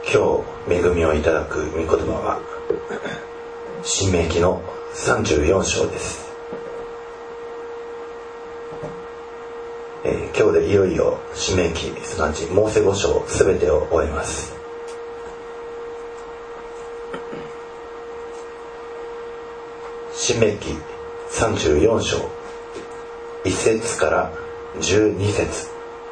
今日恵みをいただく御言葉は申命記の34章です。今日でいよいよ申命記、すなわちモーセ5章すべてを終えます。申命記34章1節から12節。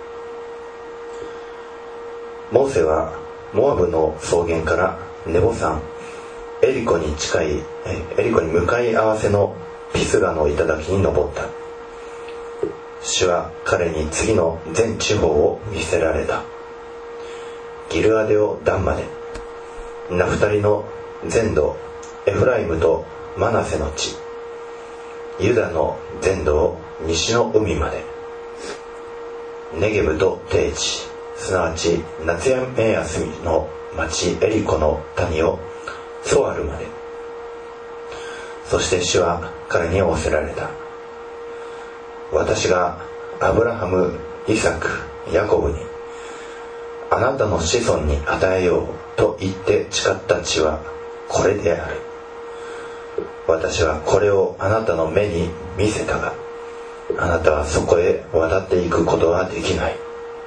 モーセはモアブの草原からネボ山エリコに向かい合わせのピスガの頂に登った。主は彼に次の全地方を見せられた。ギルアデオダンまで、ナフタリの全土、エフライムとマナセの地、ユダの全土を西の海まで、ネゲブと低地、すなわち夏休みの町エリコの谷をソアルまで。そして主は彼に仰せられた。私がアブラハム、イサク、ヤコブにあなたの子孫に与えようと言って誓った地はこれである。私はこれをあなたの目に見せたが、あなたはそこへ渡っていくことはできない。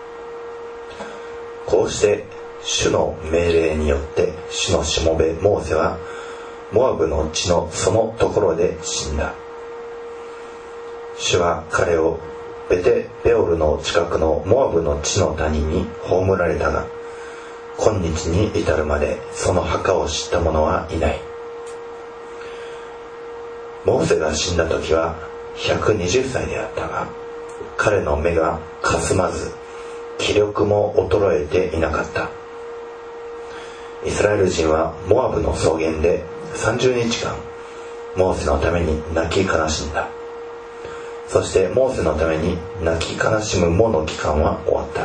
こうして主の命令によって主のしもべモーセはモアブの地のそのところで死んだ。主は彼をベテペオルの近くのモアブの地の谷に葬られたが、今日に至るまでその墓を知った者はいない。モーセが死んだ時は120歳であったが、彼の目がかすまず気力も衰えていなかった。イスラエル人はモアブの草原で30日間モーセのために泣き悲しんだ。そしてモーセのために泣き悲しむ喪の期間は終わった。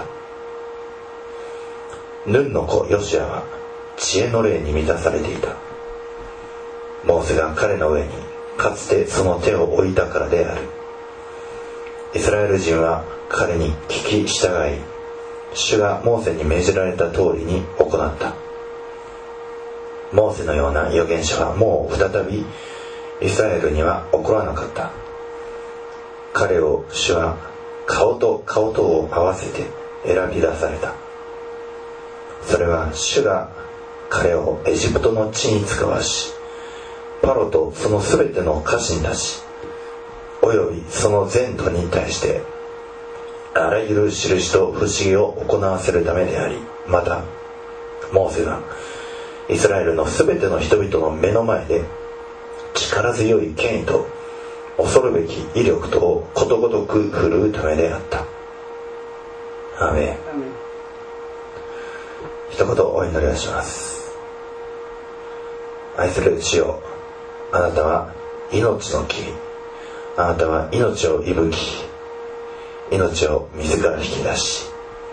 ヌンの子ヨシアは知恵の霊に満たされていた。モーセが彼の上にかつてその手を置いたからである。イスラエル人は彼に聞き従い、主がモーセに命じられた通りに行った。モーセのような預言者はもう再びイスラエルには起こらなかった。彼を主は顔と顔とを合わせて選び出された。それは主が彼をエジプトの地に使わし、パロとそのすべての家臣たちおよびその全土に対してあらゆる印と不思議を行わせるためであり、またモーセがイスラエルのすべての人々の目の前で力強い権威と恐るべき威力とをことごとく振るうためであった。アーメン。一言お祈りをします。愛する主よ、あなたは命の木、あなたは命を息吹き、命を自ら引き出し、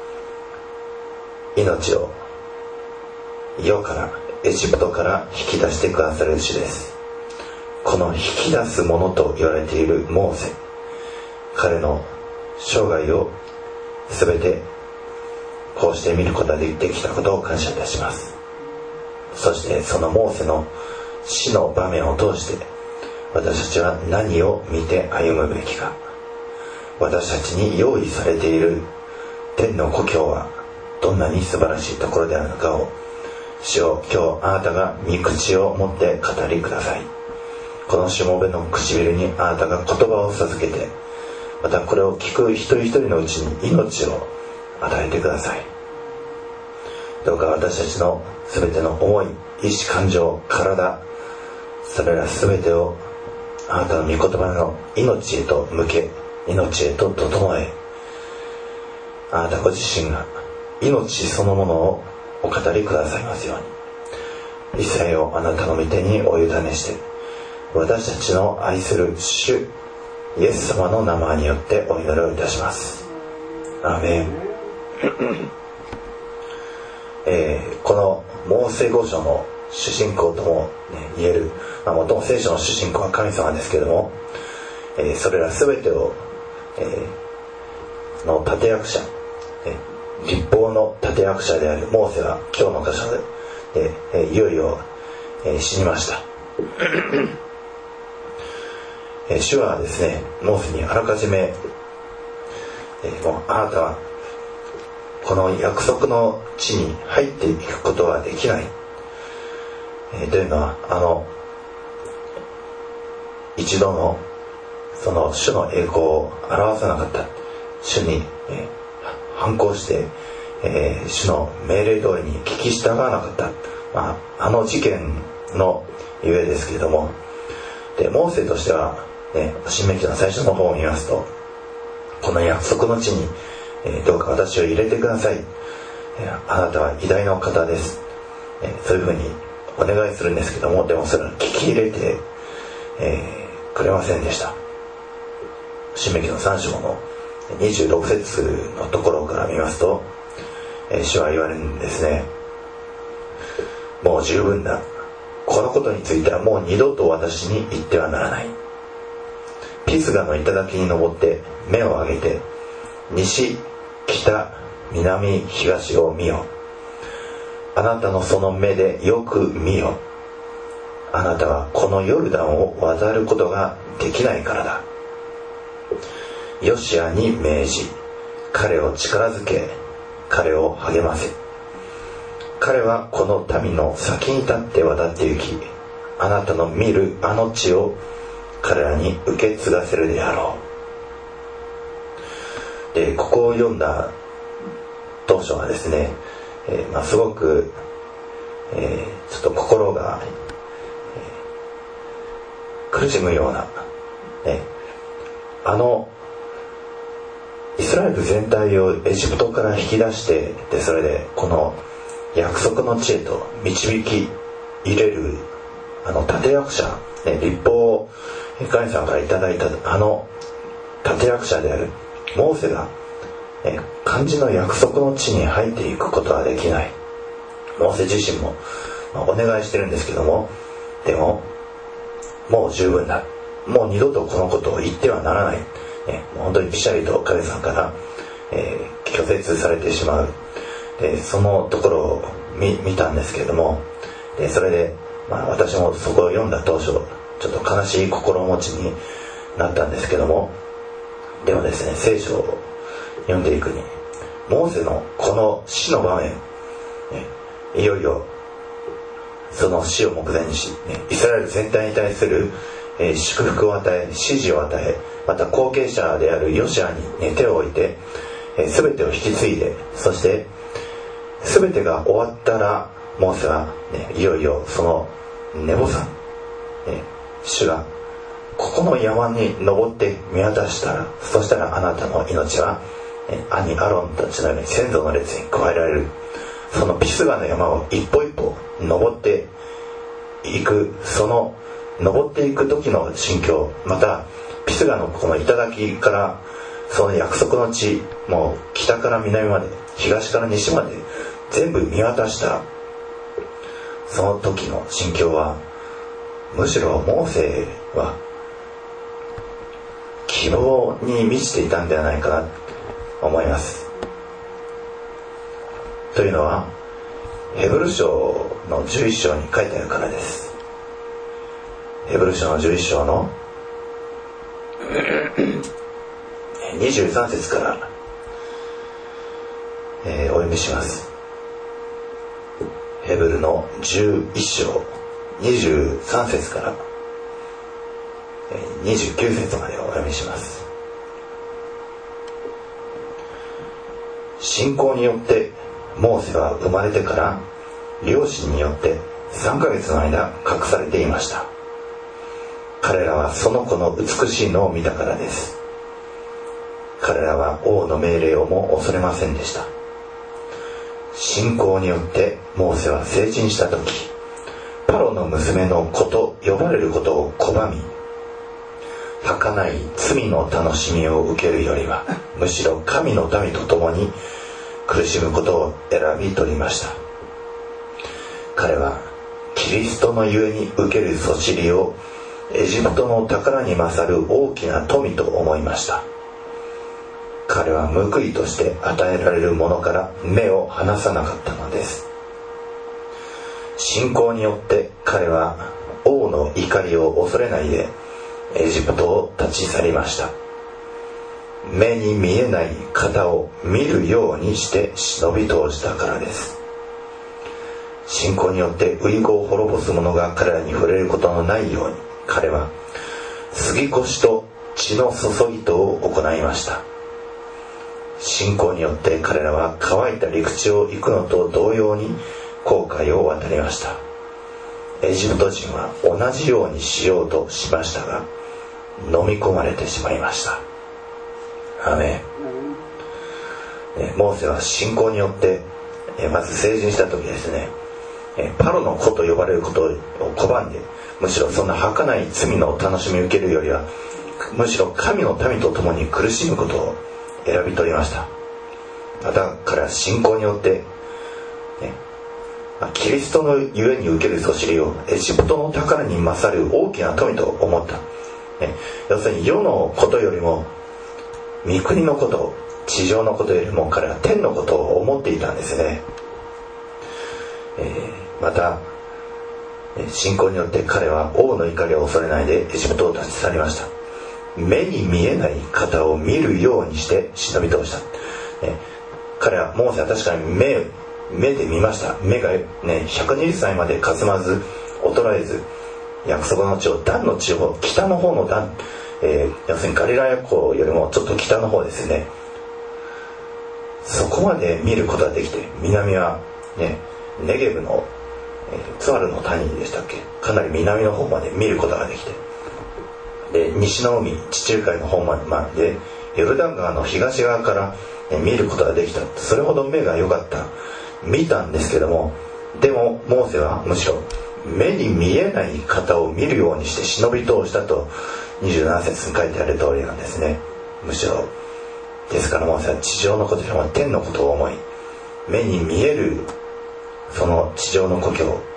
命を世からエジプトから引き出してくださる主です。この引き出すものと言われているモーセ、彼の生涯をすべてこうして見ることができたことを感謝いたします。そしてそのモーセの死の場面を通して私たちは何を見て歩むべきか、私たちに用意されている天の故郷はどんなに素晴らしいところであるのかを、主よ、今日あなたが御口を持って語りください。このしもべの唇にあなたが言葉を授けて、またこれを聞く一人一人のうちに命を与えてください。どうか私たちのすべての思い、意志、感情、体、それらすべてをあなたの御言葉の命へと向け、命へと整え、あなたご自身が命そのものをお語りくださいますように、一切をあなたの御手にお委ねして、私たちの愛する主イエス様の名前によってお祈りをいたします。アーメン。このモーセ5章の主人公とも、言える、もとも聖書の主人公は神様ですけれども、それら全てを、の立役者、 立法の立役者であるモーセは今日の箇所でいよいよ死にました主はですね、モーセにあらかじめもうあなたはこの約束の地に入っていくことはできない、というのは一度のその主の栄光を表さなかった、主に、反抗して、主の命令通りに聞き従わなかった、事件のゆえですけれども、でモーセとしては、申命記の最初の方を見ますと、この約束の地に、どうか私を入れてください、あなたは偉大な方です、そういうふうにお願いするんですけども、でもそれを聞き入れて、くれませんでした。申命記の3章の26節のところから見ますと、主は言われるんですね。もう十分だ。このことについてはもう二度と私に言ってはならない。ピスガの頂に登って目を上げて西、北、南、東を見よ。あなたのその目でよく見よ。あなたはこのヨルダンを渡ることができないからだ。ヨシアに命じ、彼を力づけ、彼を励ませ。彼はこの民の先に立って渡って行き、あなたの見るあの地を彼らに受け継がせるであろう。で、ここを読んだ当初はですね、すごく、ちょっと心が、苦しむような、イスラエル全体をエジプトから引き出して、でそれでこの約束の地へと導き入れる立役者、立法を神様からいただいた立役者であるモーセが、肝心の約束の地に入っていくことはできない。モーセ自身も、お願いしてるんですけども、でももう十分だ。もう二度とこのことを言ってはならない。本当にピシャリと神様から、拒絶されてしまう。でそのところを 見たんですけれども、でそれで、私もそこを読んだ当初ちょっと悲しい心持ちになったんですけども、でもですね、聖書を読んでいくにモーセのこの死の場面、いよいよその死を目前にし、イスラエル全体に対する祝福を与え、指示を与え、また後継者であるヨシアに手を置いて、全てを引き継いで、そして全てが終わったらモーセは、いよいよそのネボ山、主がここの山に登って見渡したら、そしたらあなたの命は兄アロンたちのように先祖の列に加えられる。そのピスガの山を一歩一歩登っていく、その登っていく時の心境、またピスガのこの頂からその約束の地、もう北から南まで東から西まで全部見渡したその時の心境は、むしろモーセは希望に満ちていたんではないかなと思います。というのはヘブル書の11章に書いてあるからです。ヘブル書の11章の23節から、お読みします。ヘブルの11章23節から29節までお読みします。信仰によってモーセは生まれてから両親によって3ヶ月の間隠されていました。彼らはその子の美しいのを見たからです。彼らは王の命令をも恐れませんでした。信仰によってモーセは成人した時、パロの娘の子と呼ばれることを拒み、儚い罪の楽しみを受けるよりはむしろ神の民と共に苦しむことを選び取りました。彼はキリストのゆえに受けるそしりをエジプトの宝に勝る大きな富と思いました。 彼は報いとして与えられるものから目を離さなかったのです。信仰によって彼は王の怒りを恐れないでエジプトを立ち去りました。目に見えない方を見るようにして忍び通したからです。信仰によって遺語を滅ぼす者が彼らに触れることのないように、彼は杉越と血の注ぎとを行いました。信仰によって彼らは乾いた陸地を行くのと同様に紅海を渡りました。エジプト人は同じようにしようとしましたが、飲み込まれてしまいました。アーメン。モーセは信仰によってまず成人した時ですね、パロの子と呼ばれることを拒んで、むしろそんな儚い罪の楽しみを受けるよりは、むしろ神の民と共に苦しむことを選び取りました。また彼は信仰によって、キリストのゆえに受けるそしりをエジプトの宝に勝る大きな富と思った。要するに世のことよりも御国のこと、地上のことよりも彼は天のことを思っていたんですね。また信仰によって彼は王の怒りを恐れないでエジプトを立ち去りました。目に見えない方を見るようにして忍び通した。彼はモーセは確かに目で見ました。目がね120歳までかすまず衰えず、約束の地をダンの地を北の方のダン、要するにガリラヤ湖よりもちょっと北の方ですね、そこまで見ることができて、南はねネゲブのツアルの谷でしたっけ、かなり南の方まで見ることができて、で西の海地中海の方までヨルダン川の東側から見ることができた。それほど目が良かった、見たんですけども、でもモーセはむしろ目に見えない方を見るようにして忍び通したと27節に書いてある通りなんですね。むしろですからモーセは地上のことよりも天のことを思い、目に見えるその地上の故郷を、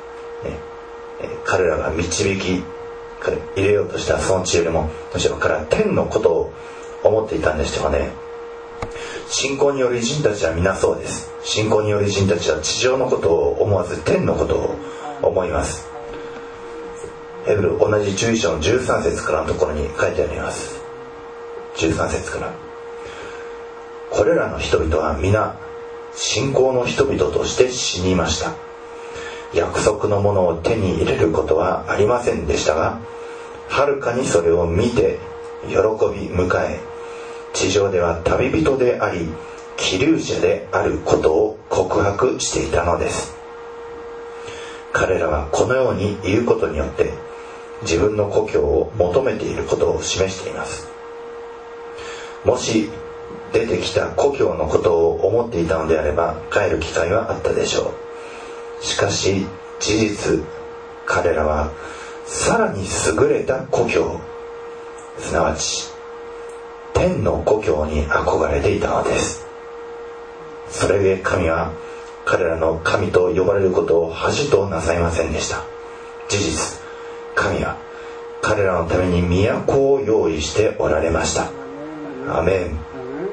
彼らが導き入れようとしたその地よりも、むしろ彼は天のことを思っていたんでしょうね。信仰による偉人たちは皆そうです。信仰による偉人たちは地上のことを思わず天のことを思います。ヘブル同じ11章の13節からのところに書いてあります。13節から、これらの人々は皆信仰の人々として死にました。約束のものを手に入れることはありませんでしたが、はるかにそれを見て喜び迎え、地上では旅人であり寄留者であることを告白していたのです。彼らはこのように言うことによって自分の故郷を求めていることを示しています。もし出てきた故郷のことを思っていたのであれば帰る機会はあったでしょう。しかし事実、彼らはさらに優れた故郷、すなわち天の故郷に憧れていたのです。それで神は彼らの神と呼ばれることを恥となさいませんでした。事実、神は彼らのために都を用意しておられました。アメン。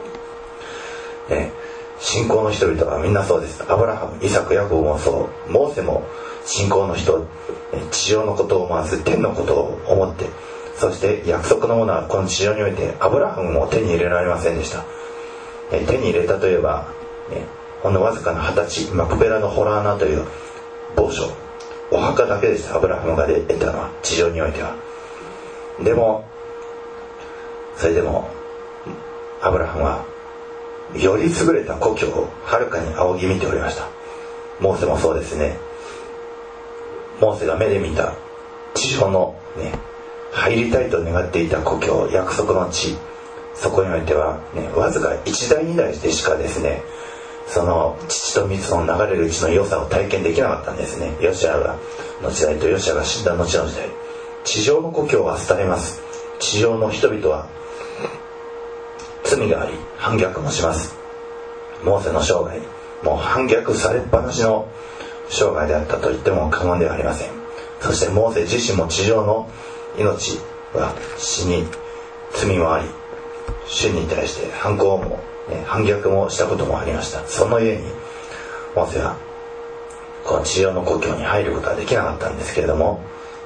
信仰の人々はみんなそうです。アブラハム、イサク、ヤコブもそう、モーセも信仰の人、地上のことを思わず天のことを思って、そして約束のものはこの地上においてアブラハムも手に入れられませんでした。手に入れたといえば、ほんのわずかな20歳、マクペラのホラー穴という墓所、お墓だけでした。アブラハムが得たのは地上においては。でもそれでもアブラハムはより優れた故郷をはるかに仰ぎ見ておりました。モーセもそうですね。モーセが目で見た地上の入りたいと願っていた故郷、約束の地、そこにおいてはわずか1代2代でしかですね、その父と水の流れるうちの良さを体験できなかったんですね。ヨシアの時代とヨシアが死んだ後の時代、地上の故郷は廃れます。地上の人々は罪があり反逆もします。モーセの生涯、もう反逆されっぱなしの生涯であったと言っても過言ではありません。そしてモーセ自身も地上の命は死に罪もあり主に対して反逆もしたこともありました。そのゆえにモーセはこの地上の故郷に入ることはできなかったんですけれども、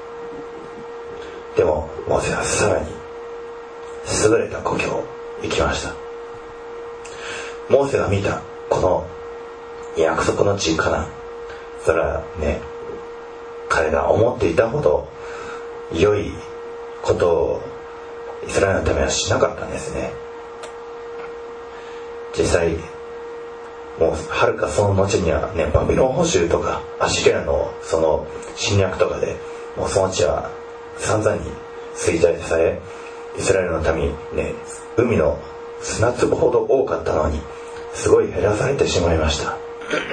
でもモーセはさらに優れた故郷を行きました。モーセが見たこの約束の地カナン、それはね、彼が思っていたほど良いことをイスラエルのためはしなかったんですね。実際もうはるかその後にはね、バビロン捕囚とかアシリアのその侵略とかでもうその地は散々に衰退され、イスラエルの民ね、海の砂粒ほど多かったのにすごい減らされてしまいました。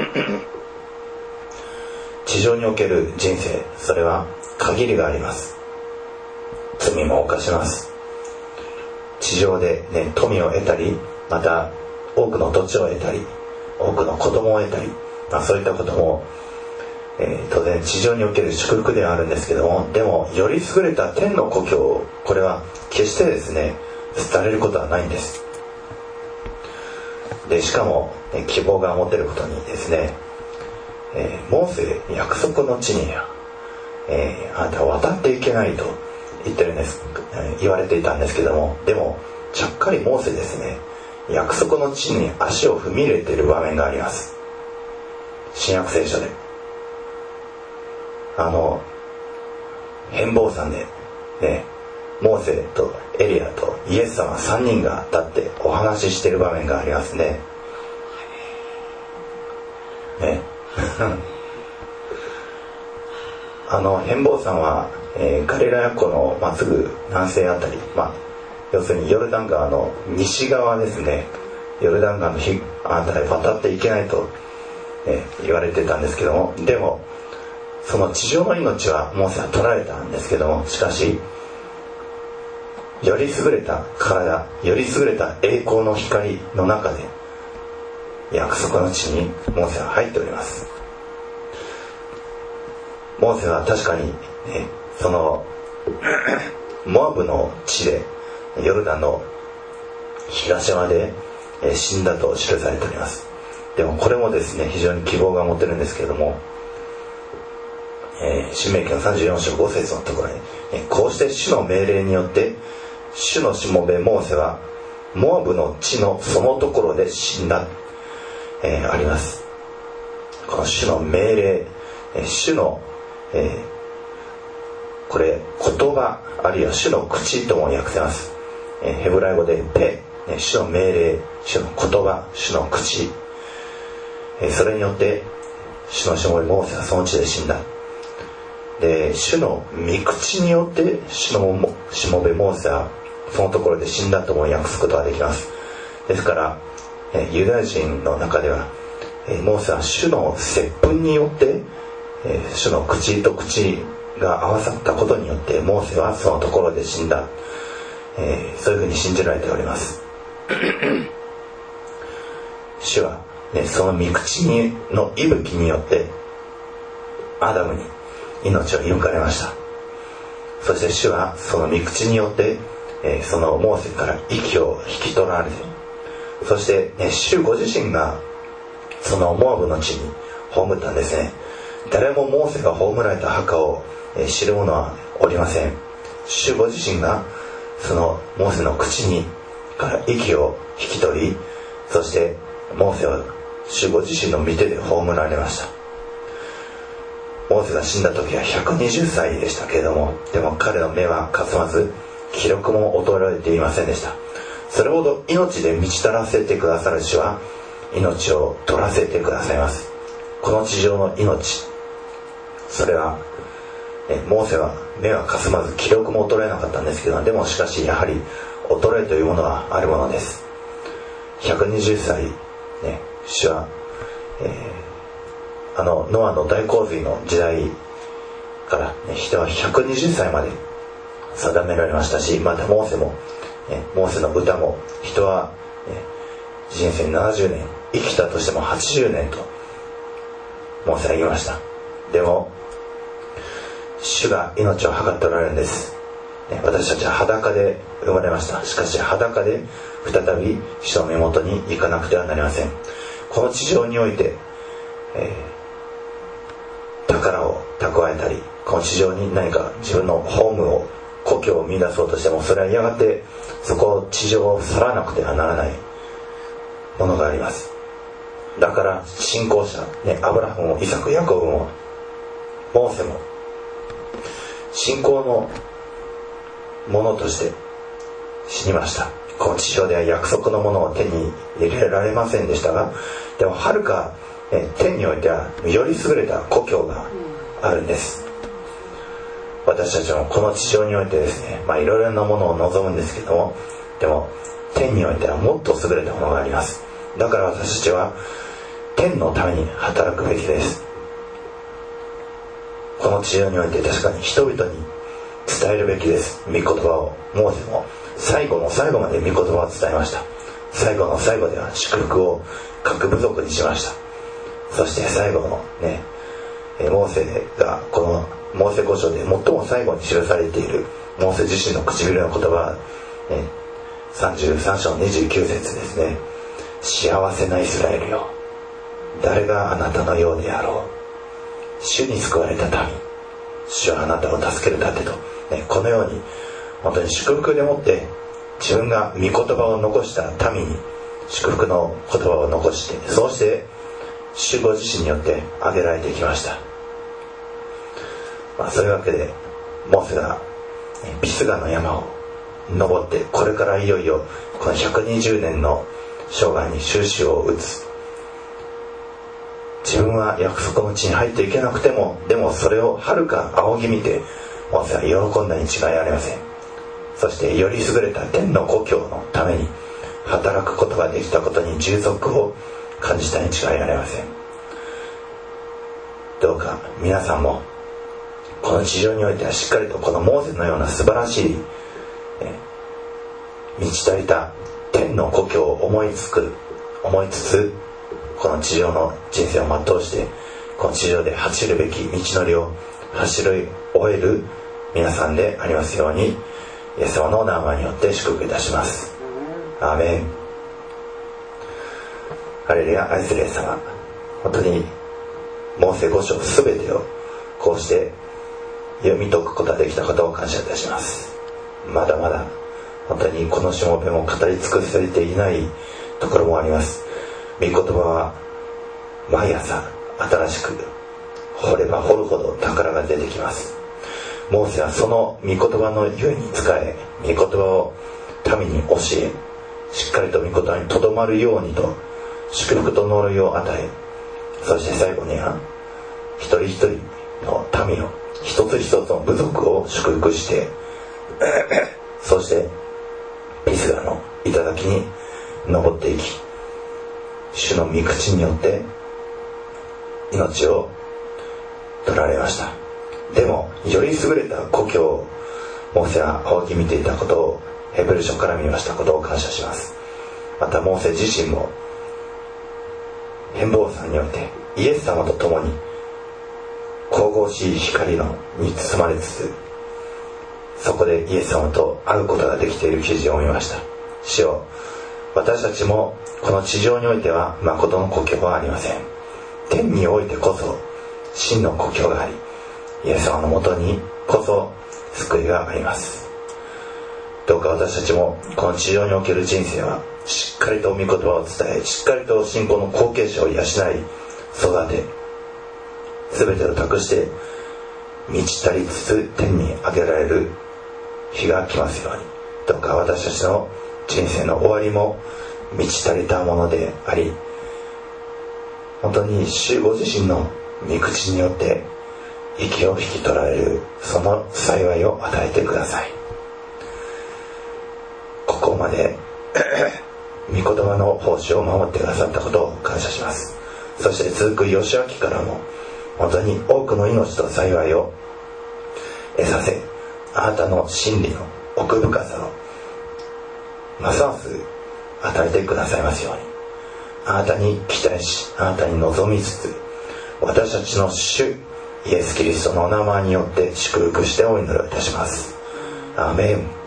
地上における人生、それは限りがあります。罪も犯します。地上で、ね、富を得たり、また多くの土地を得たり、多くの子供を得たり、そういったことも、当然地上における祝福ではあるんですけども、でもより優れた天の故郷、これは決してですね、廃れることはないんです。でしかも、希望が持てることにですね、モーセ約束の地に、あなたは渡っていけないと言われていたんですけども、でもちゃっかりモーセですね、約束の地に足を踏み入れている場面があります。新約聖書で変貌山でね、モーセとエリアとイエス様3人が立ってお話ししている場面がありますね。変貌山は、ガリラヤ湖のすぐ南西あたり、要するにヨルダン川の西側ですね。ヨルダン川のあたり渡っていけないと、言われてたんですけども、でもその地上の命はモーセは取られたんですけども、しかしより優れた体、より優れた栄光の光の中で約束の地にモーセは入っております。モーセは確かに、そのモアブの地でヨルダンの東側で死んだと記されております。でもこれもですね、非常に希望が持てるんですけれども、申命記の34章5節のところに、こうして主の命令によって主のしもべモーセはモアブの地のそのところで死んだ、あります。この主の命令、主の、これ言葉あるいは主の口とも訳せます。ヘブライ語でペ、主の命令、主の言葉、主の口、それによって主のしもべモーセはその地で死んだ。で、主の御口によって主のしもべモーセはそのところで死んだとも訳すことができます。ですからユダヤ人の中ではモーセは主の接吻によって主の口と口が合わさったことによってモーセはそのところで死んだ、そういうふうに信じられております。主は、その御口の息吹によってアダムに命を射抜かれました。そして主はその御口によって、そのモーセから息を引き取られて、そして、主ご自身がそのモアブの地に葬ったんですね。誰もモーセが葬られた墓を知る者はおりません。主ご自身がそのモーセの口にから息を引き取り、そしてモーセは主ご自身の御手で葬られました。モーセが死んだ時は120歳でしたけれども、でも彼の目はかすまず、気力も衰えていませんでした。それほど命で満ち足らせてくださる主は命を取らせてくださいます。この地上の命、それはモーセは目はかすまず気力も衰えなかったんですけど、でもしかしやはり衰えというものはあるものです。120歳、主は、ノアの大洪水の時代から、人は120歳まで定められましたし、またモーセも、モーセの歌も人は、人生70年生きたとしても80年とモーセは言いました。でも主が命を計っておられるんです。 私たちは裸で生まれました。しかし裸で再び主の身元に行かなくてはなりません。この地上において、宝を蓄えたり、この地上に何か自分のホームを故郷を見出そうとしても、それはやがてそこを地上を去らなくてはならないものがあります。だから信仰者、アブラハムもイサク、ヤコブもモーセも信仰のものとして死にました。この地上では約束のものを手に入れられませんでしたが、でもはるか天においてはより優れた故郷があるんです。私たちもこの地上においてですね、いろいろなものを望むんですけども、でも天においてはもっと優れたものがあります。だから私たちは天のために働くべきです。この地上において確かに人々に伝えるべきです。御言葉を。モーセも最後の最後まで御言葉を伝えました。最後の最後では祝福を各部族にしました。そして最後のね、モーセがこのモーセ五書で最も最後に記されているモーセ自身の唇の言葉は、33章29節ですね。幸せなイスラエルよ、誰があなたのようであろう。主に救われた民、主はあなたを助ける盾と、このように本当に祝福でもって自分が御言葉を残した民に祝福の言葉を残して、そうして主ご自身によって挙げられてきました。そういうわけでモーセがピスガの山を登って、これからいよいよこの120年の生涯に終止を打つ。自分は約束の地に入っていけなくても、でもそれをはるか仰ぎ見てモーセは喜んだに違いありません。そしてより優れた天の故郷のために働くことができたことに充足を感じたに違いありません。どうか皆さんもこの地上においてはしっかりとこのモーセのような素晴らしい、満ち足りた天の故郷を思いつつ、この地上の人生を全うして、この地上で走るべき道のりを走り終える皆さんでありますように、イエス様の名前によって祝福いたします。アーメン。ハレルヤ。愛するイエス様、本当にモーセ五書すべてをこうして読み解くことができたことを感謝いたします。まだまだ本当にこのしもべも語り尽くされていないところもあります。御言葉は毎朝新しく掘れば掘るほど宝が出てきます。モーセはその御言葉のゆえに仕え、御言葉を民に教え、しっかりと御言葉にとどまるようにと祝福と呪いを与え、そして最後には一人一人の民を、一つ一つの部族を祝福してそしてピスガの頂に登っていき、主の御口によって命を取られました。でもより優れた故郷をモーセは仰ぎ見ていたことを、ヘブル書から見ましたことを感謝します。またモーセ自身も変貌山においてイエス様と共に神々しい光に包まれつつ、そこでイエス様と会うことができている記事を見ました。主よ、私たちもこの地上においては誠の故郷はありません。天においてこそ真の故郷があり、イエス様のもとにこそ救いがあります。どうか私たちもこの地上における人生はしっかりと御言葉を伝え、しっかりと信仰の後継者を養い育て、全てを託して満ち足りつつ天に上げられる日が来ますように。どうか私たちの人生の終わりも満ち足りたものであり、本当に主ご自身の御口によって息を引き取られる、その幸いを与えてください。ここまで御言葉の奉仕を守ってくださったことを感謝します。そして続く義明からも本当に多くの命と幸いを得させ、あなたの真理の奥深さをますます与えてくださいますように。あなたに期待し、あなたに望みつつ、私たちの主イエス・キリストのお名前によって祝福してお祈りをいたします。 アメン。